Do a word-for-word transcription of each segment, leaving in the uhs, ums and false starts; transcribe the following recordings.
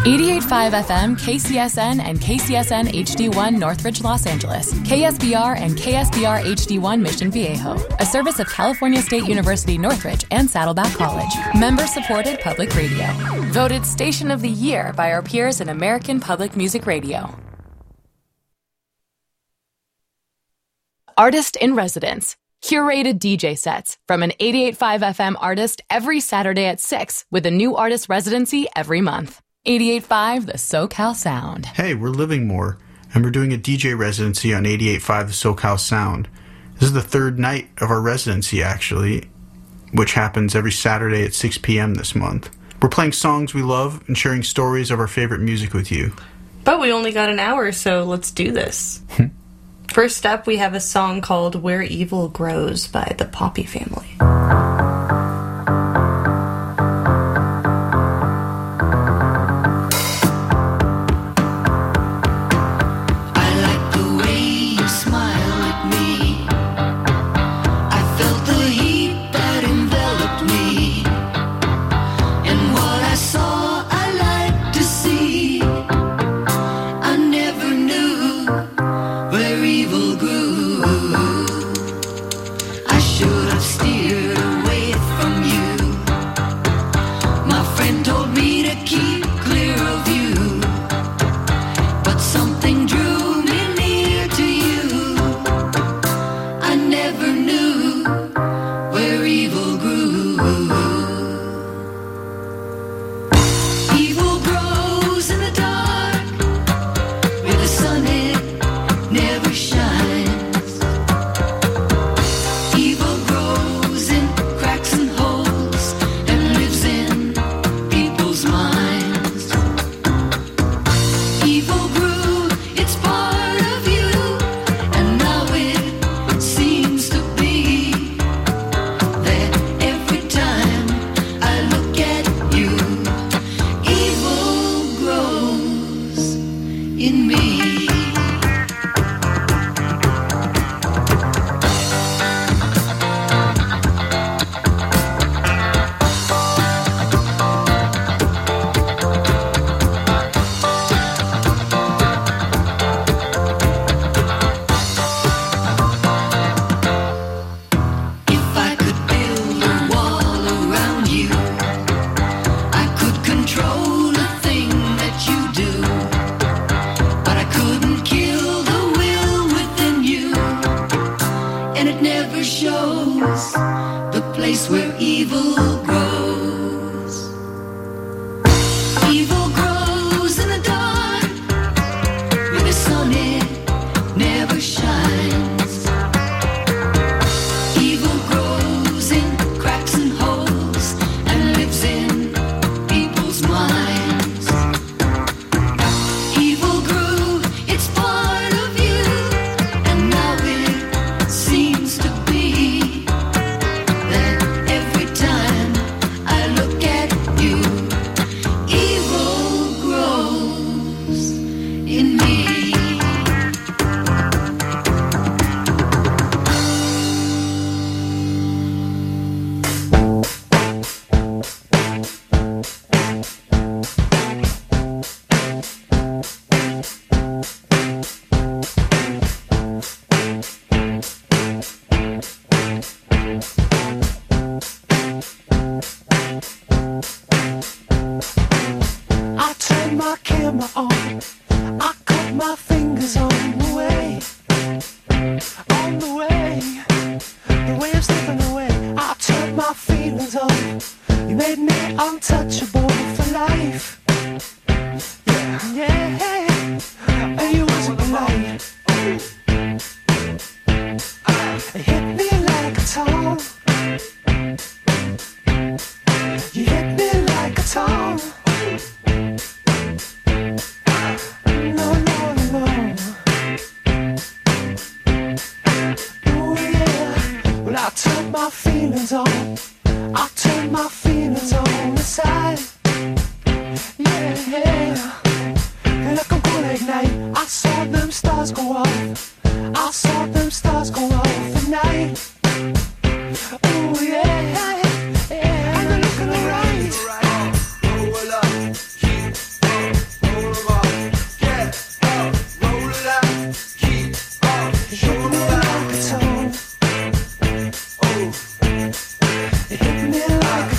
eighty-eight point five F M, K C S N, and K C S N H D one Northridge, Los Angeles. K S B R and K S B R H D one Mission Viejo, a service of California State University Northridge and Saddleback College. Member-supported public radio. Voted Station of the Year by our peers in American Public Music Radio. Artist in Residence. Curated D J sets from an eighty-eight point five F M artist every Saturday at six with a new artist residency every month. eighty-eight point five The SoCal Sound. Hey, we're Livingmore, and we're doing a D J residency on eighty-eight point five The SoCal Sound. This is the third night of our residency, actually, which happens every Saturday at six p.m. this month. We're playing songs we love and sharing stories of our favorite music with you. But we only got an hour, so let's do this. First up, we have a song called Where Evil Grows by the Poppy Family.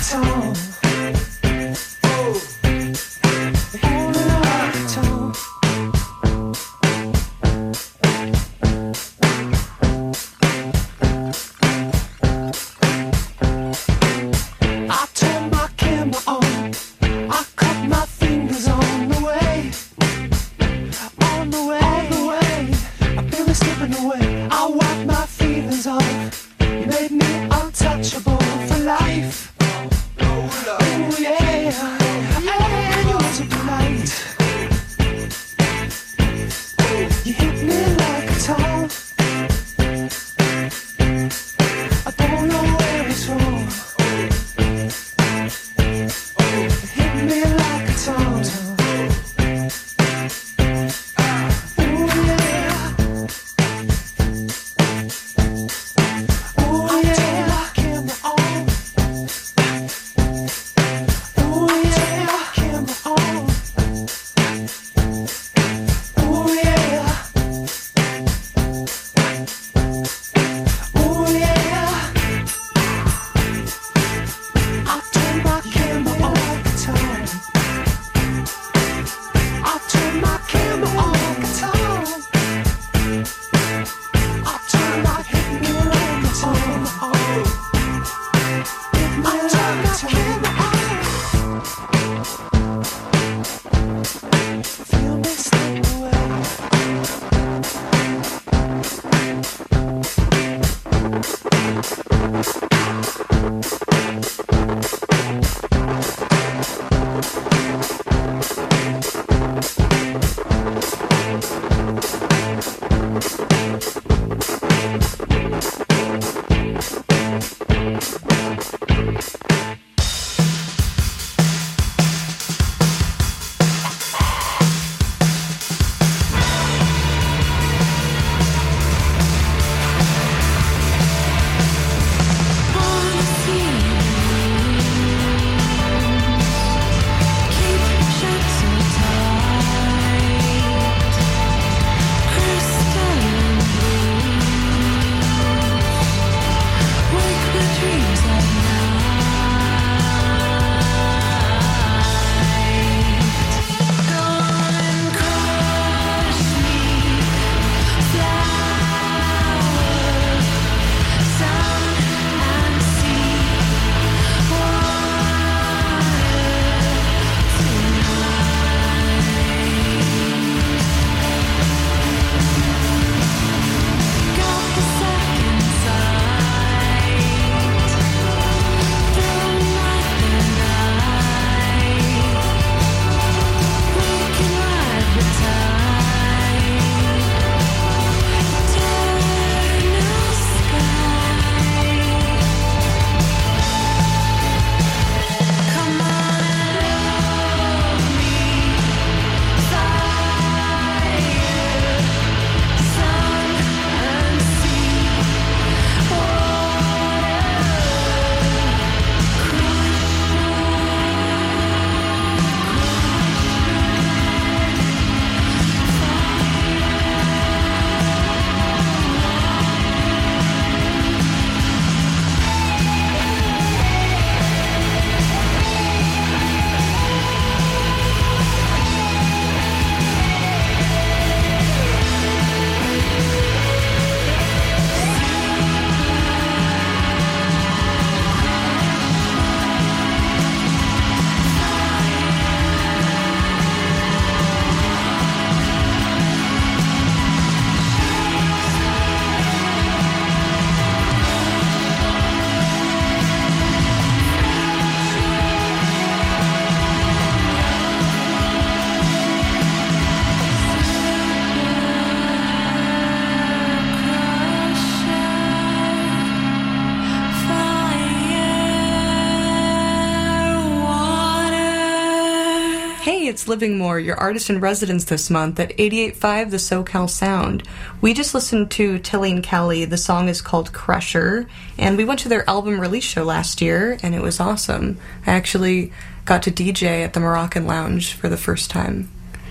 It's Livingmore, your artist in residence this month at eighty-eight point five The SoCal Sound. We just listened to Tilly and Kelly. The song is called Crusher, and we went to their album release show last year, and it was awesome. I actually got to D J at the Moroccan Lounge for the first time.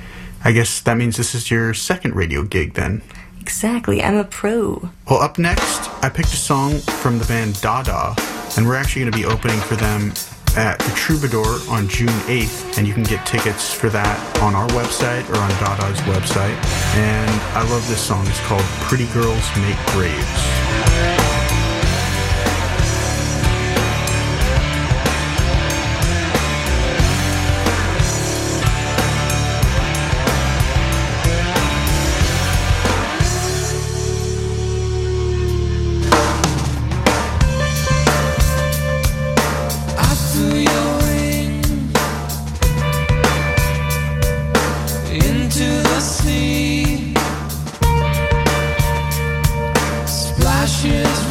I guess that means this is your second radio gig, then. Exactly, I'm a pro. Well, up next, I picked a song from the band Dada, and we're actually going to be opening for them at the Troubadour on June eighth, and you can get tickets for that on our website or on Dada's website. And I love this song. It's called Pretty Girls Make Graves. Splashes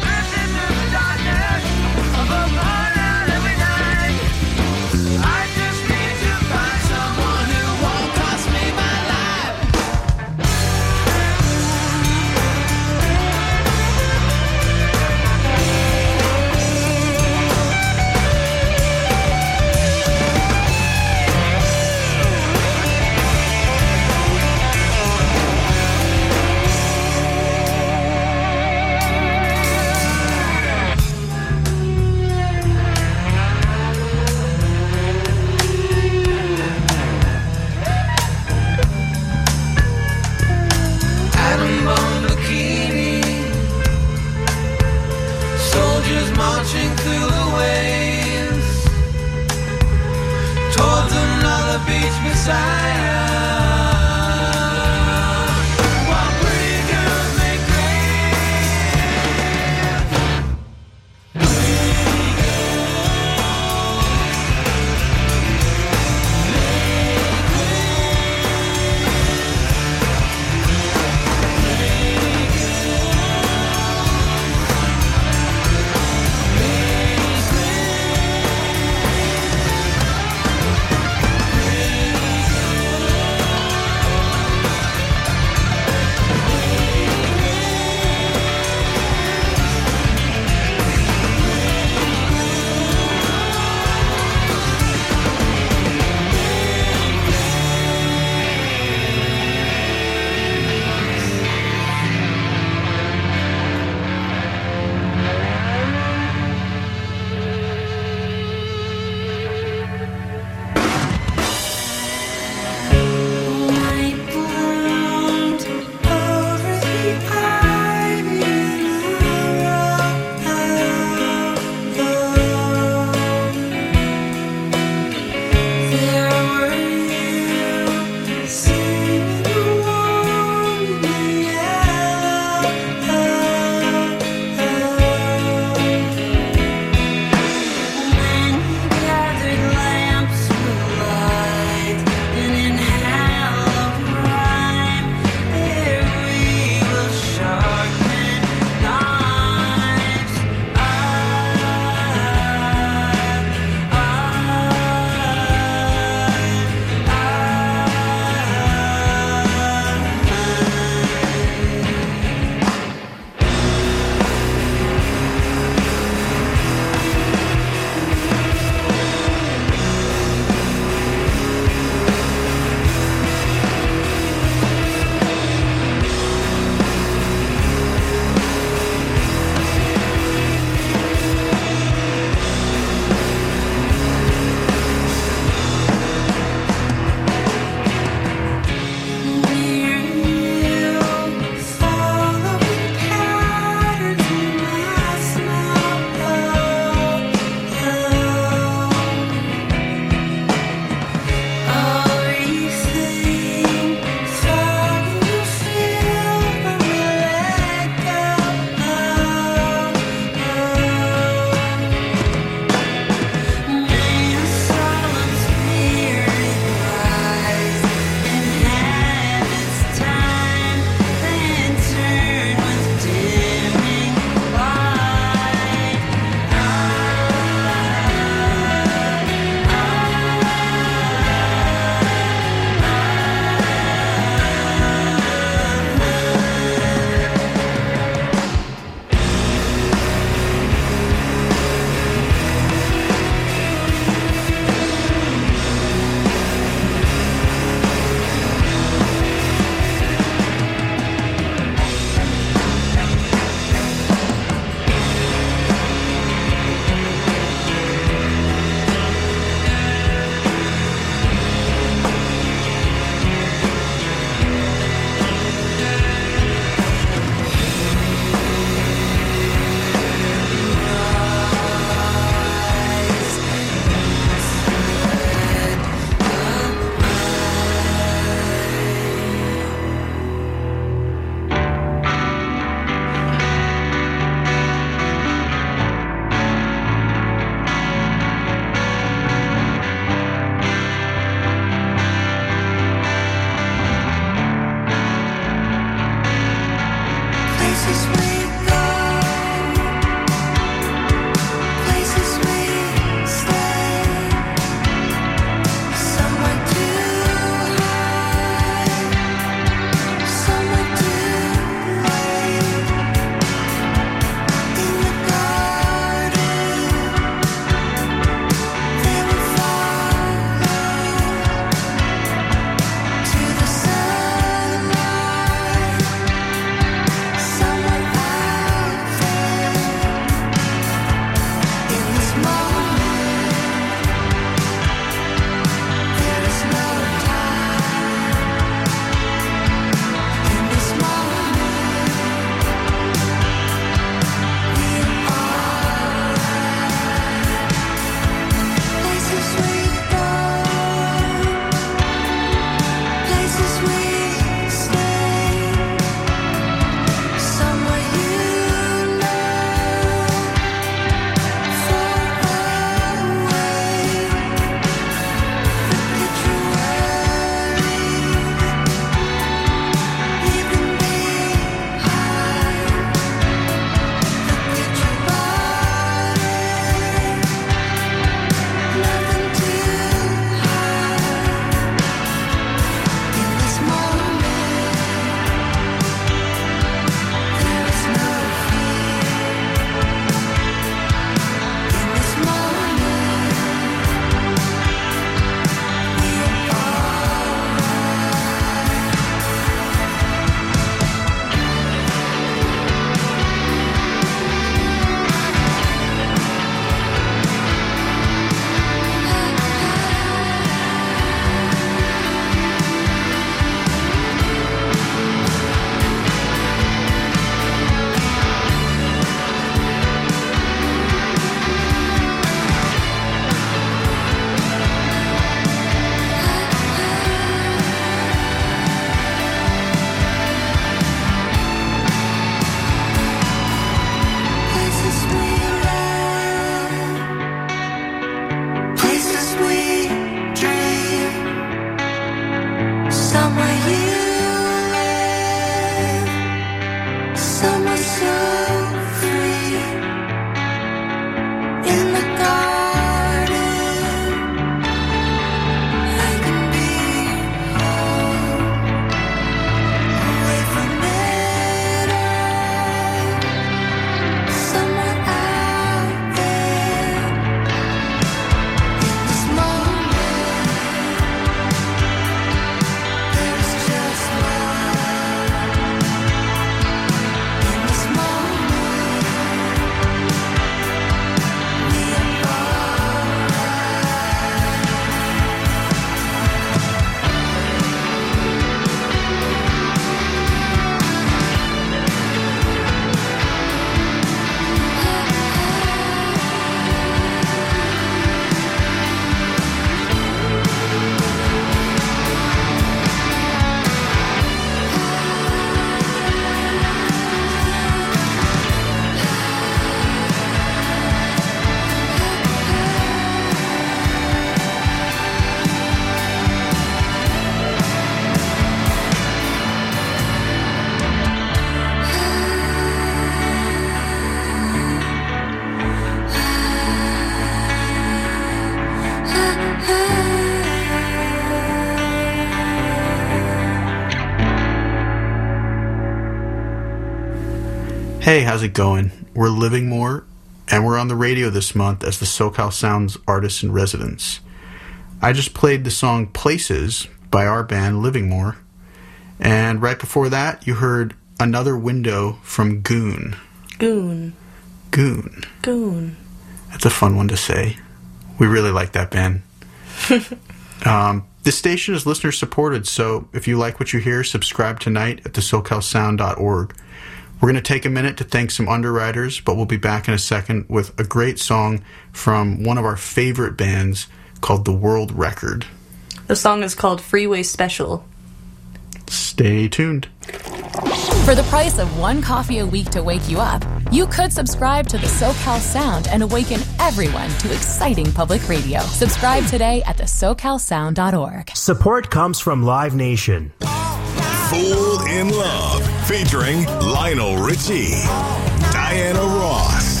Hey, how's it going? We're Living More, and we're on the radio this month as the SoCal Sounds Artists in Residence. I just played the song Places by our band Living More, and right before that you heard Another Window from Goon. Goon. Goon. Goon. That's a fun one to say. We really like that band. um, this station is listener supported, so if you like what you hear, subscribe tonight at the socal sound dot org. We're going to take a minute to thank some underwriters, but we'll be back in a second with a great song from one of our favorite bands called The World Record. The song is called Freeway Special. Stay tuned. For the price of one coffee a week to wake you up, you could subscribe to the SoCal Sound and awaken everyone to exciting public radio. Subscribe today at the socal sound dot org. Support comes from Live Nation. Fool in Love, featuring Lionel Richie, Diana Ross,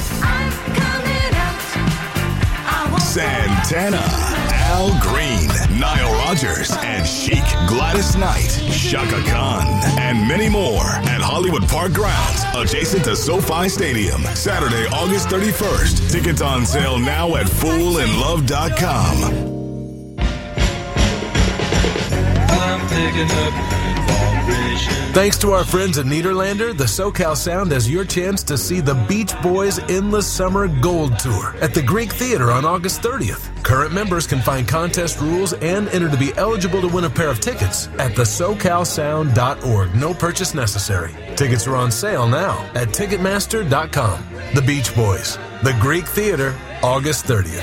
Santana, Al Green, Nile Rodgers, and Chic, Gladys Knight, Shaka Khan, and many more at Hollywood Park Grounds, adjacent to SoFi Stadium, Saturday, August thirty-first. Tickets on sale now at fool in love dot com. I'm picking up. Thanks to our friends at Nederlander, the SoCal Sound has your chance to see the Beach Boys Endless Summer Gold Tour at the Greek Theater on August thirtieth. Current members can find contest rules and enter to be eligible to win a pair of tickets at the socal sound dot org. No purchase necessary. Tickets are on sale now at ticketmaster dot com. The Beach Boys, the Greek Theater, August thirtieth.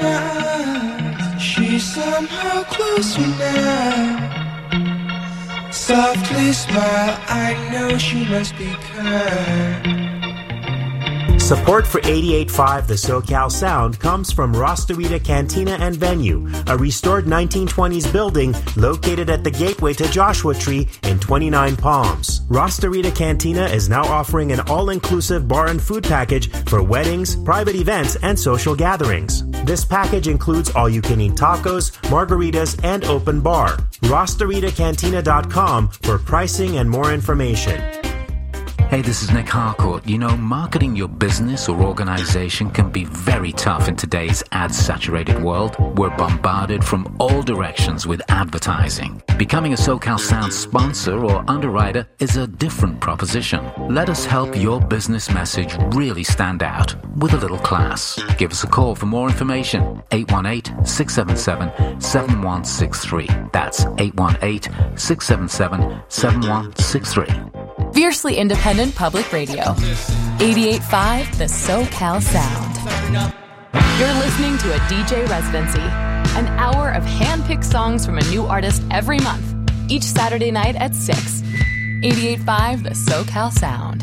She's somehow closer now. Softly smile, I know she must be kind. Support for eighty-eight point five The SoCal Sound comes from Rostarita Cantina and Venue, a restored nineteen twenties building located at the gateway to Joshua Tree in twenty-nine Palms. Rostarita Cantina is now offering an all-inclusive bar and food package for weddings, private events, and social gatherings. This package includes all-you-can-eat tacos, margaritas, and open bar. Rostarita Cantina dot com for pricing and more information. Hey, this is Nick Harcourt. You know, marketing your business or organization can be very tough in today's ad-saturated world. We're bombarded from all directions with advertising. Becoming a SoCal Sound sponsor or underwriter is a different proposition. Let us help your business message really stand out with a little class. Give us a call for more information. eight one eight, six seven seven, seven one six three. That's eight one eight, six seven seven, seven one six three. Fiercely independent public radio. eighty-eight point five The SoCal Sound. You're listening to a D J residency. An hour of hand-picked songs from a new artist every month. Each Saturday night at six. eighty-eight point five The SoCal Sound.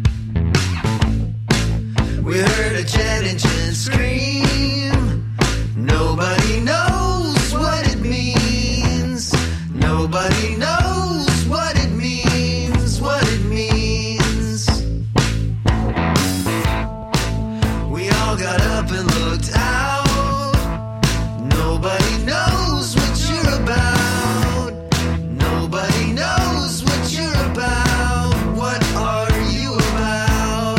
We heard a jet engine scream. Nobody knows what it means. Nobody knows what it means. What it means. We all got up and looked out. Nobody knows what you're about. Nobody knows what you're about. What are you about?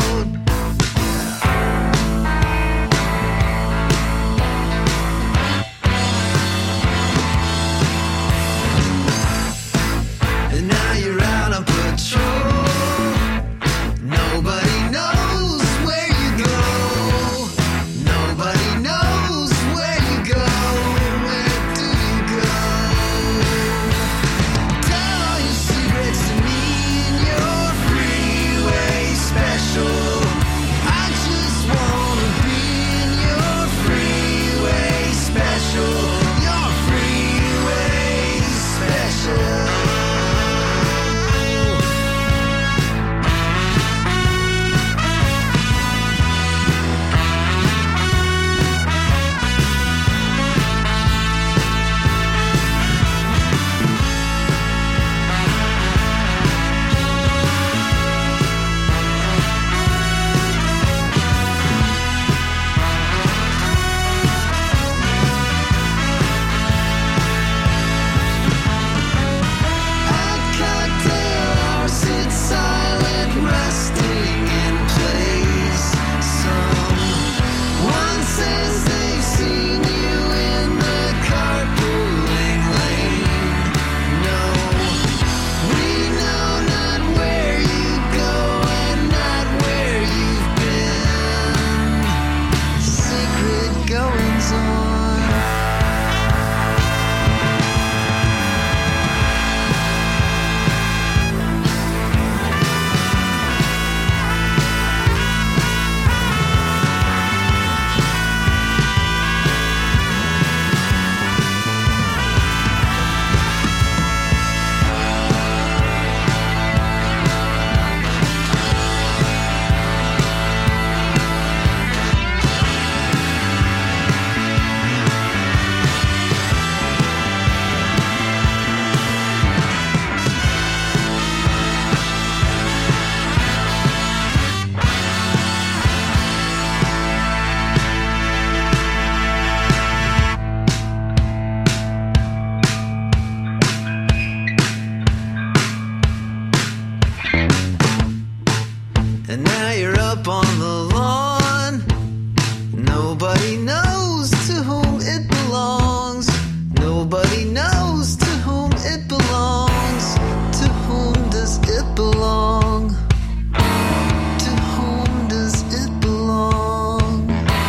and now you're up on the lawn. Nobody knows to whom it belongs. Nobody knows to whom it belongs. To whom does it belong? To whom does it belong?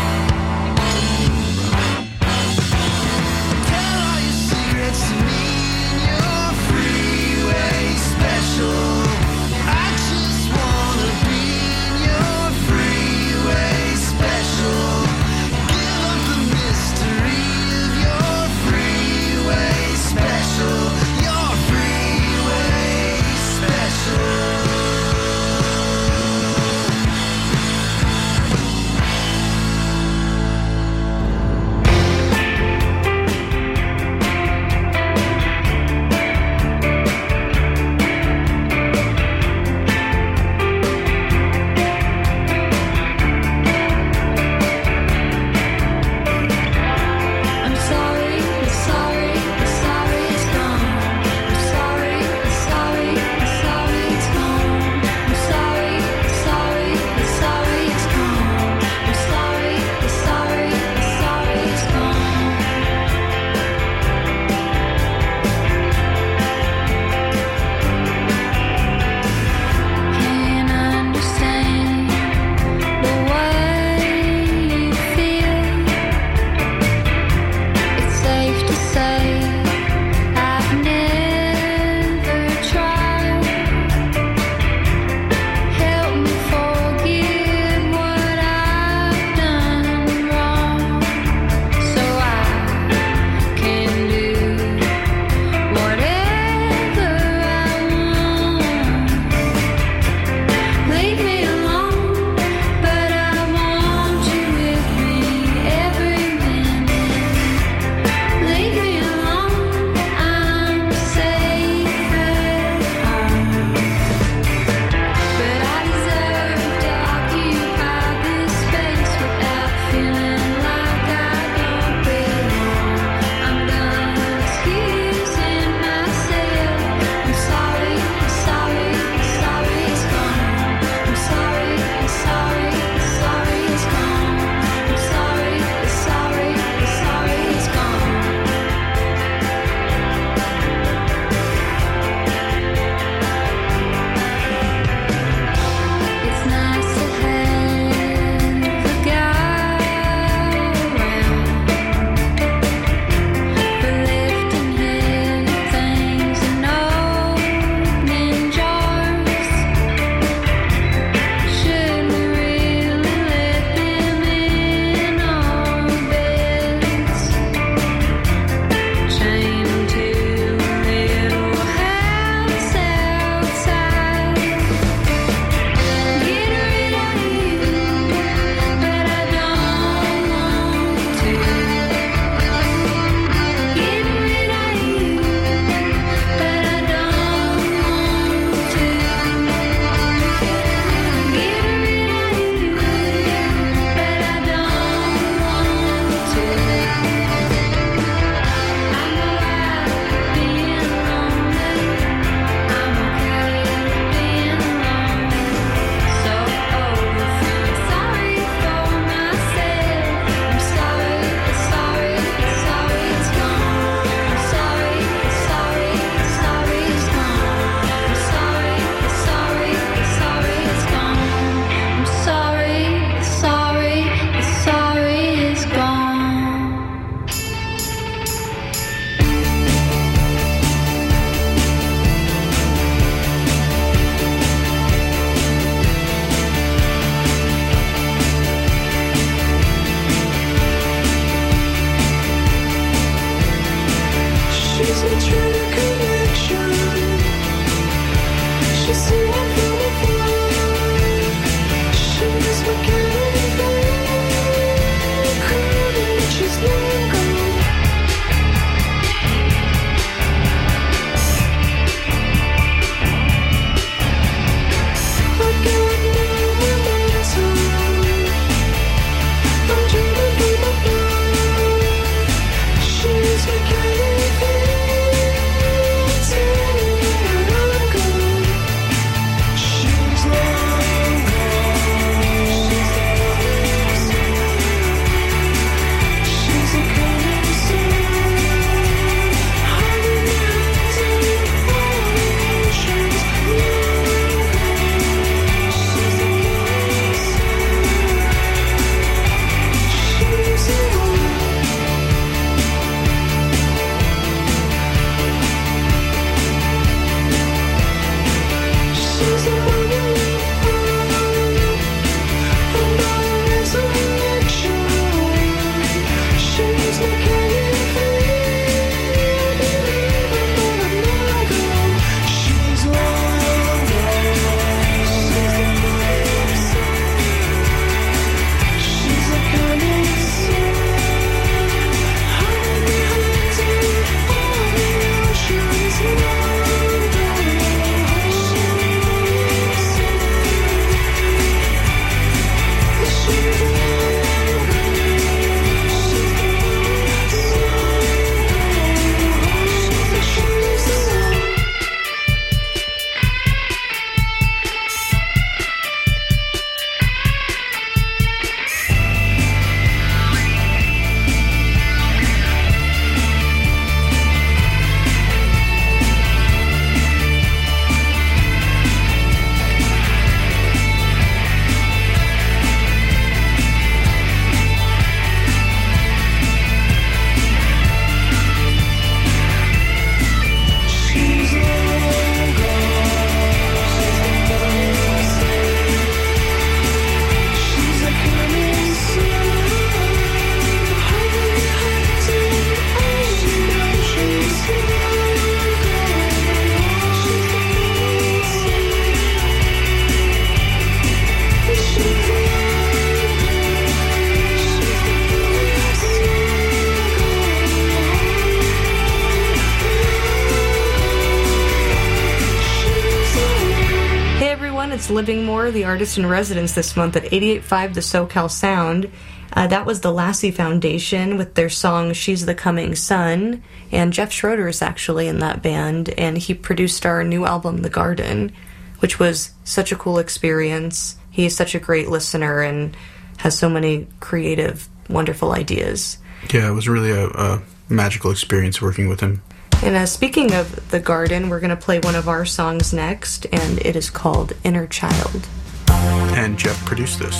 Tell all your secrets to me in your freeway special. I just wanna be in your free It's Living More, the artist in residence this month at eighty-eight point five The SoCal Sound. Uh, that was the Lassie Foundation with their song She's the Coming Sun. And Jeff Schroeder is actually in that band, and he produced our new album, The Garden, which was such a cool experience. He is such a great listener and has so many creative, wonderful ideas. Yeah, it was really a, a magical experience working with him. And uh, speaking of The Garden, we're going to play one of our songs next, and it is called Inner Child. And Jeff produced this.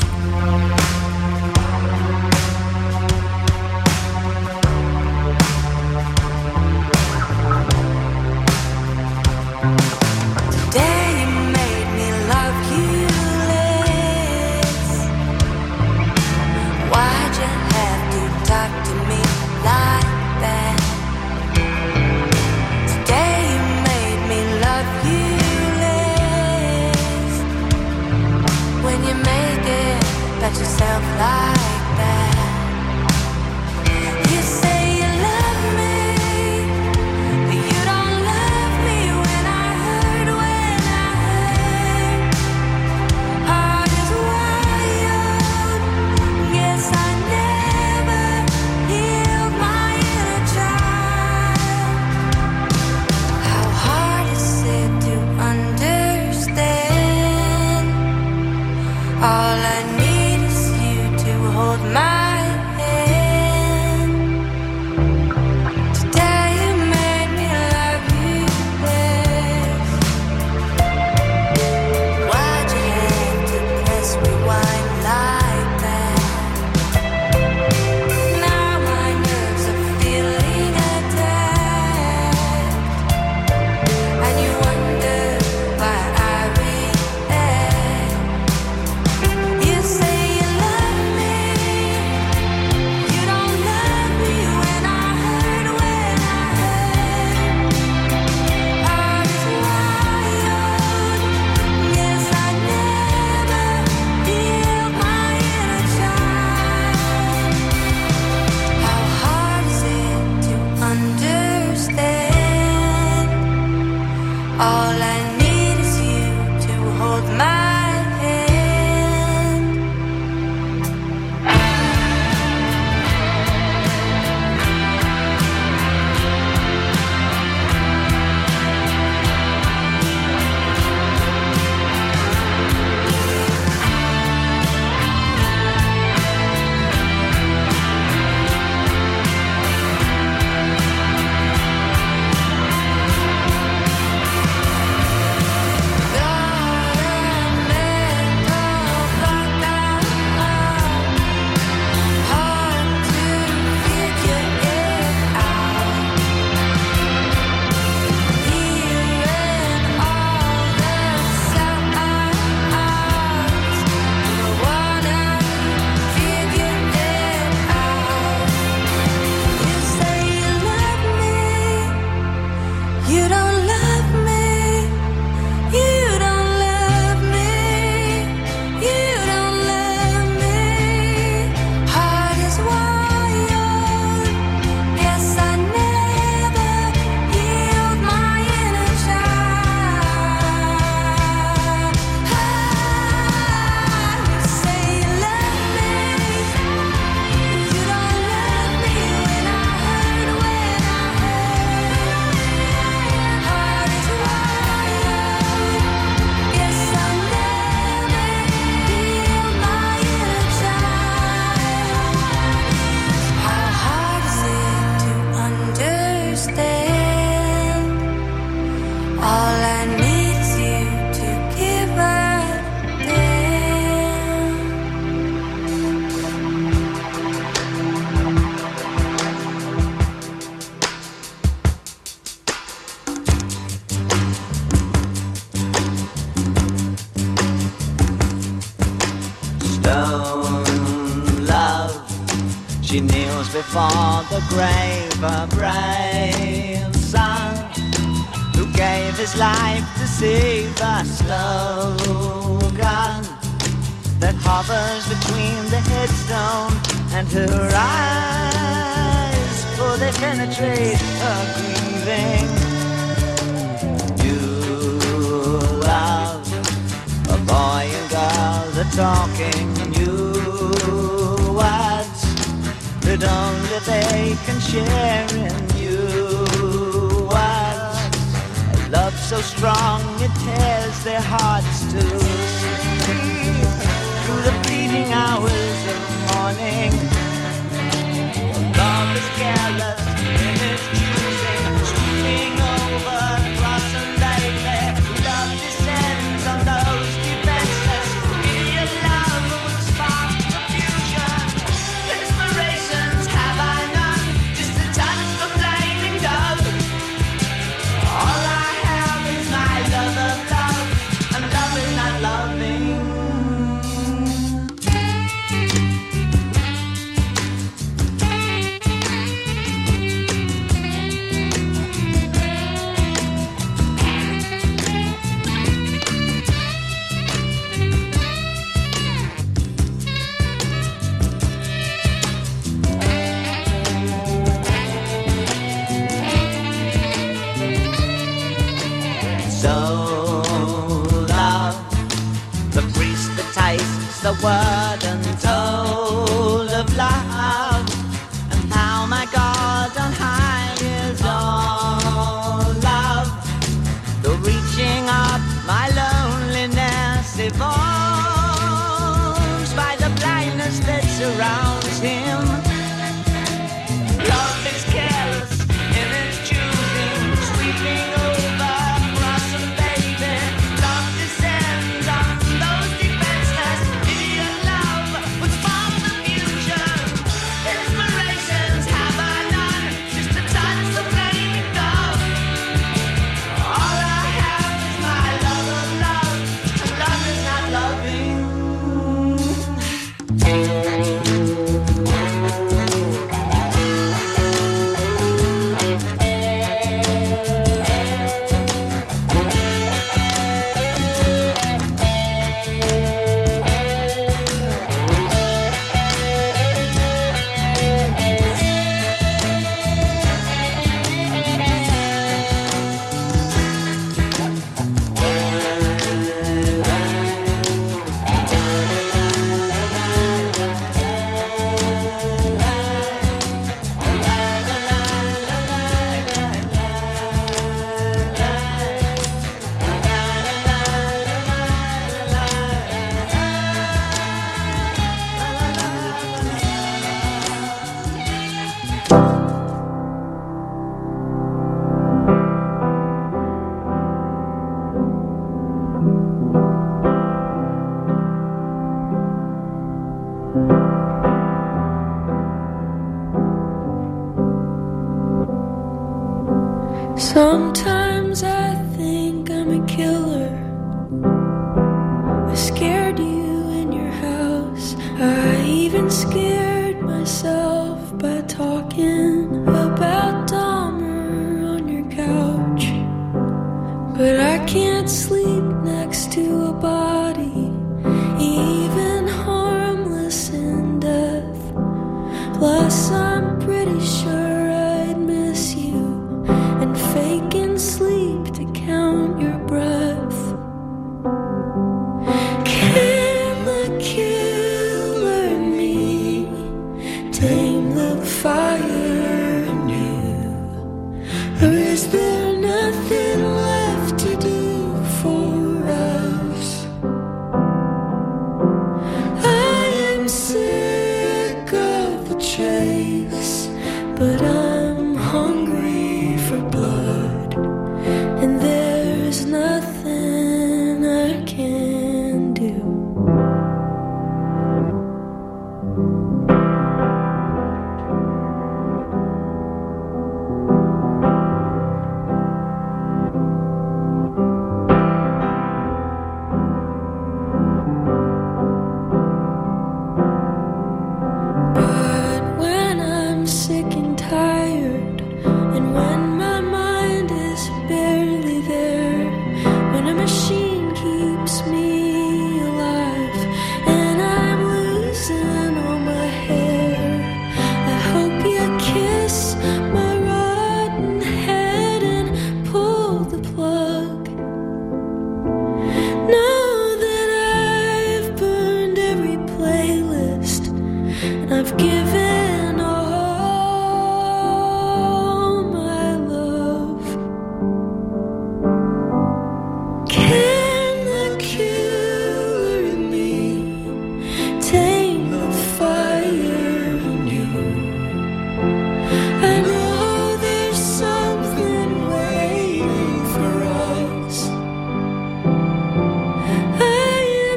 Yourself like that. You say you love me, but you don't love me. When I hurt, when I hurt, heart is wild. Guess I never healed my inner child. How hard is it to understand? All I need hold my hand. Today you made me love you best. Why'd you have to press rewind like that? Now my nerves are feeling attacked, and you wonder why I react. You say you love me. All I need is you to hold my hand. She kneels before the grave, her brave son, who gave his life to save a slogan that hovers between the headstone and her eyes, for they penetrate her grieving. You love of talking new words that only they can share in new words. A love so strong it tears their hearts to sleep through the fleeting hours of morning. Love is careless in its choosing, sweeping over cross and lightly. Love descends on those defenseless. Idiot love would spark confusion. Inspirations have I none, just a touch of flaming dove. All I have is my love of love, and love is not loving. The word untold of love, and how my God on high is all love. Though reaching up, my loneliness evolves by the blindness that surrounds him. Love is careless in its choosing, sweeping over cross and baby. Love descends on those defenseless. Idiot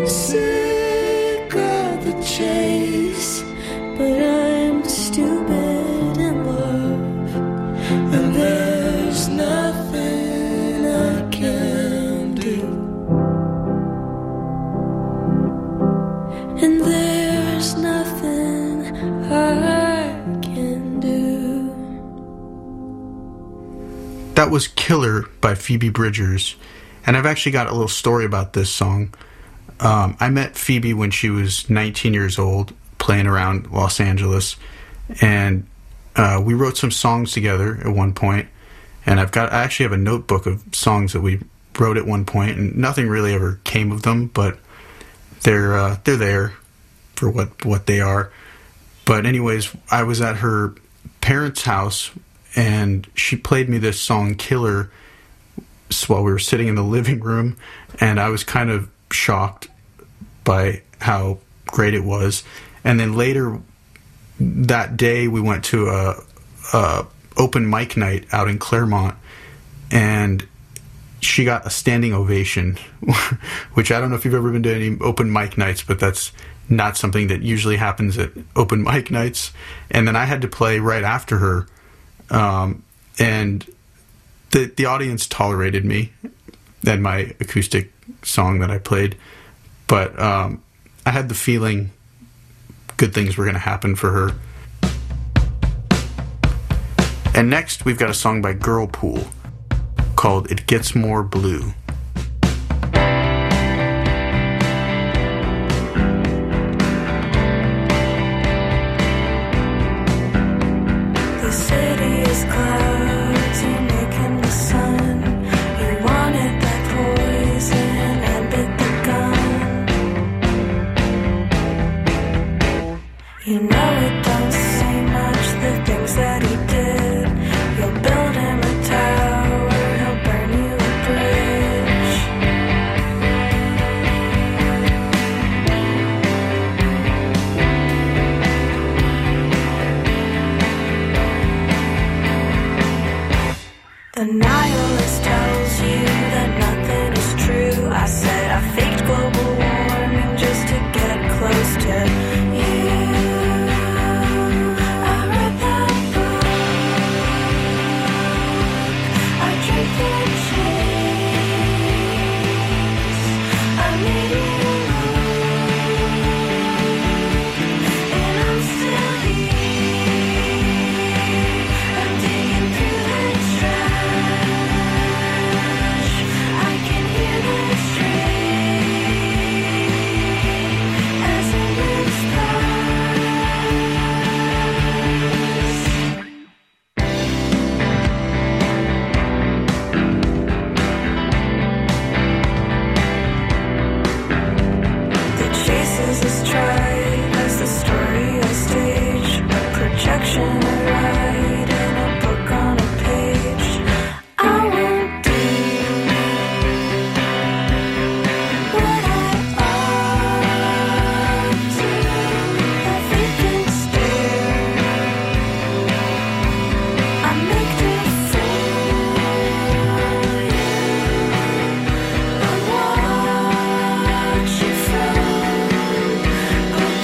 sick of the chase, but I'm stupid in love, and there's nothing I can do, and there's nothing I can do. That was Killer by Phoebe Bridgers, and I've actually got a little story about this song. Um, I met Phoebe when she was nineteen years old, playing around Los Angeles, and uh, we wrote some songs together at one point, and I've got I actually have a notebook of songs that we wrote at one point, and nothing really ever came of them, but they're uh, they're there for what what they are. But anyways, I was at her parents' house, and she played me this song Killer while we were sitting in the living room, and I was kind of shocked by how great it was. And then later that day we went to a, a open mic night out in Claremont, and she got a standing ovation, which I don't know if you've ever been to any open mic nights, but that's not something that usually happens at open mic nights. And then I had to play right after her, um, and the the audience tolerated me and my acoustic song that I played, but um, I had the feeling good things were going to happen for her. And next we've got a song by Girlpool called It Gets More Blue. The city is clouds, you make him the sun. You wanted that poison and bit the gun. You know it don't say much, the things that he did. You'll build him a tower, he'll burn you a bridge. The nihilist tells you that nothing is true. I said I faked global warming just to get close to you. I read that book, I drink that chase, I made it alone, and I'm still here. I'm digging through the trash, I can hear the stream as it moves past. The chase is as trite as the story I stage, a projection I write in a book on a page. I won't do what I ought to. That vacant stare, I make it for you. I watch you from below.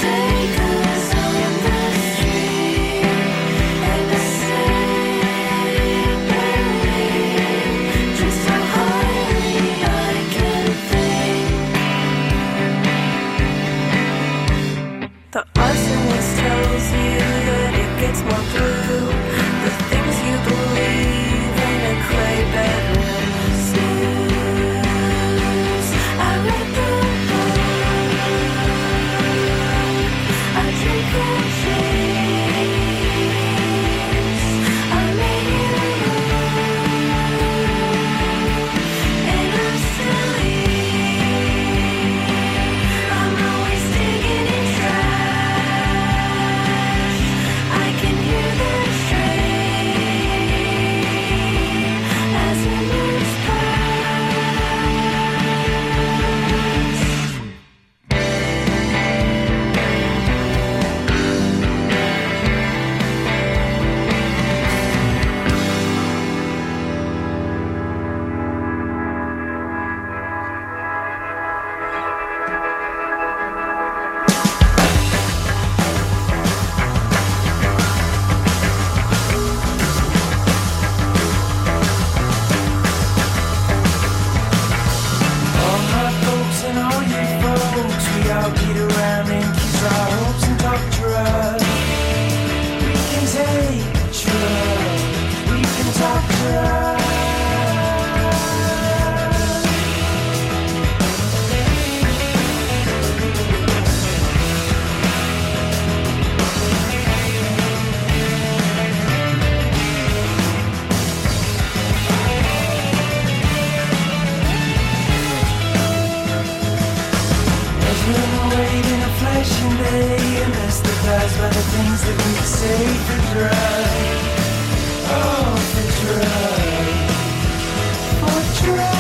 play anesthetized by the things that we say for drugs. Oh, for drugs. For drugs.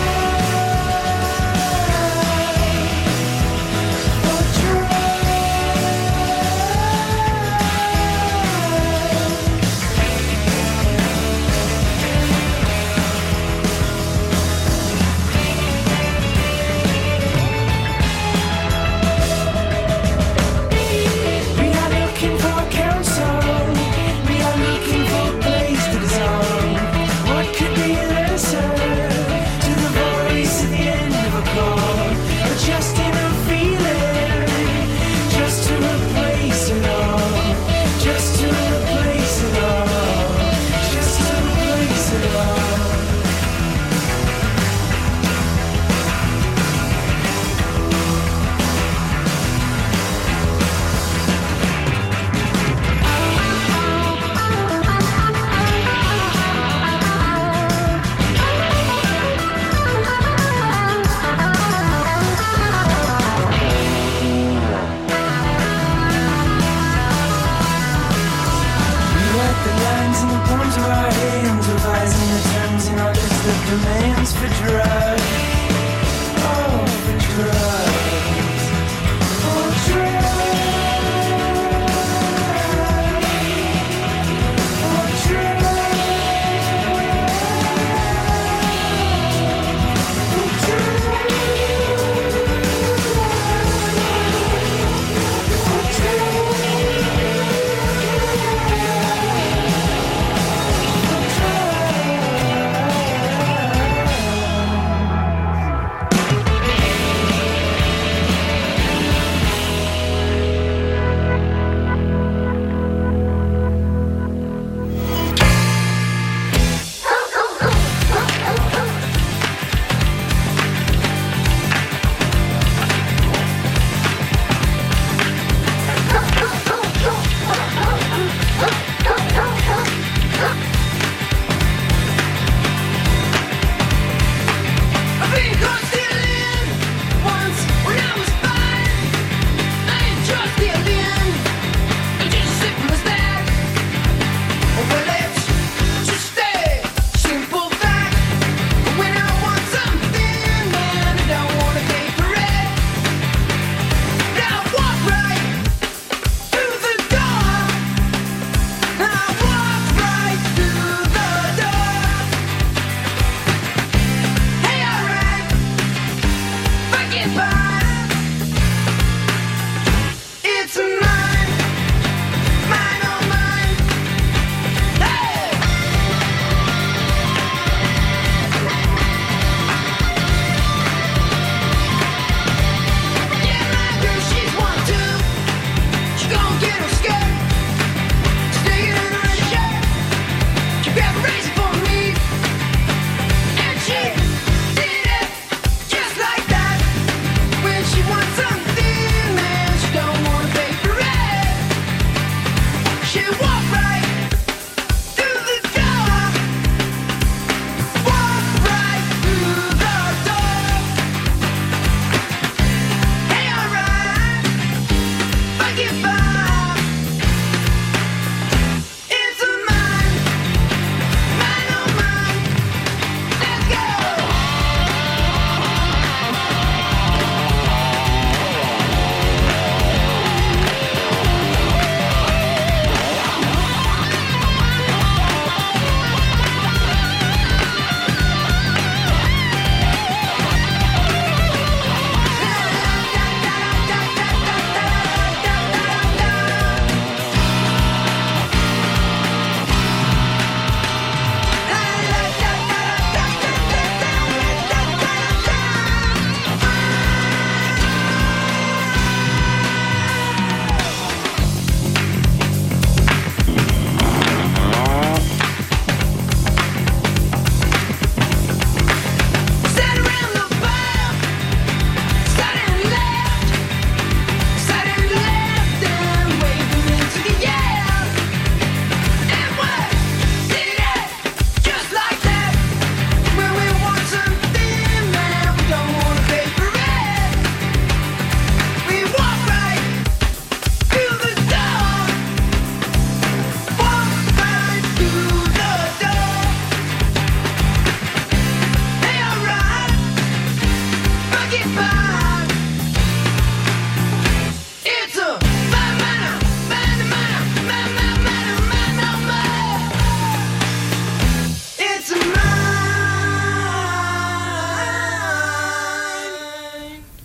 Demands for drugs. Oh, for drugs. For drugs. For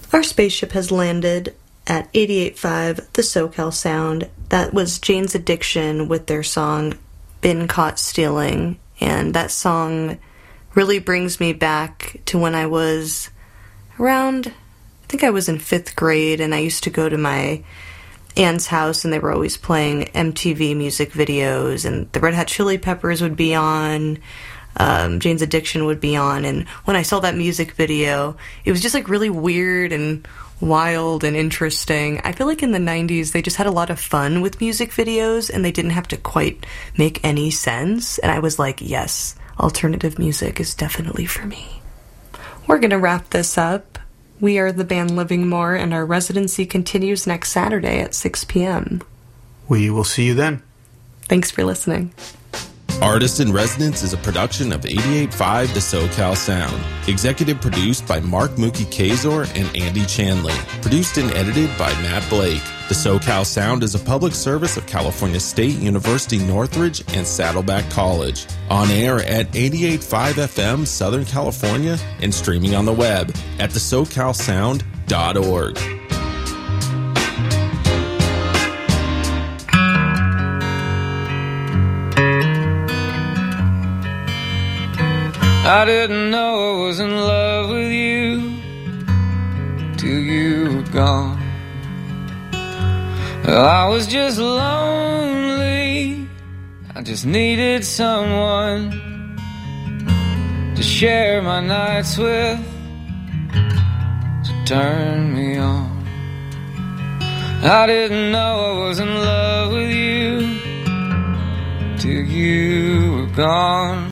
Our spaceship has landed at eighty-eight point five, the SoCal Sound. That was Jane's Addiction with their song, Been Caught Stealing. And that song really brings me back to when I was around, I think I was in fifth grade, and I used to go to my aunt's house, and they were always playing M T V music videos, and the Red Hot Chili Peppers would be on, um, Jane's Addiction would be on, and when I saw that music video, it was just like really weird and wild and interesting. I feel like in the nineties, they just had a lot of fun with music videos, and they didn't have to quite make any sense, and I was like, yes, alternative music is definitely for me. We're gonna wrap this up. We are the band Living More, and our residency continues next Saturday at six p.m. We will see you then. Thanks for listening. Artist in Residence is a production of eighty-eight point five The SoCal Sound. Executive produced by Mark Mookie Kazor and Andy Chanley. Produced and edited by Matt Blake. The SoCal Sound is a public service of California State University Northridge and Saddleback College. On air at eighty-eight point five F M Southern California and streaming on the web at the socal sound dot org. I didn't know I was in love with you till you were gone. Well, I was just lonely. I just needed someone to share my nights with, to turn me on. I didn't know I was in love with you till you were gone.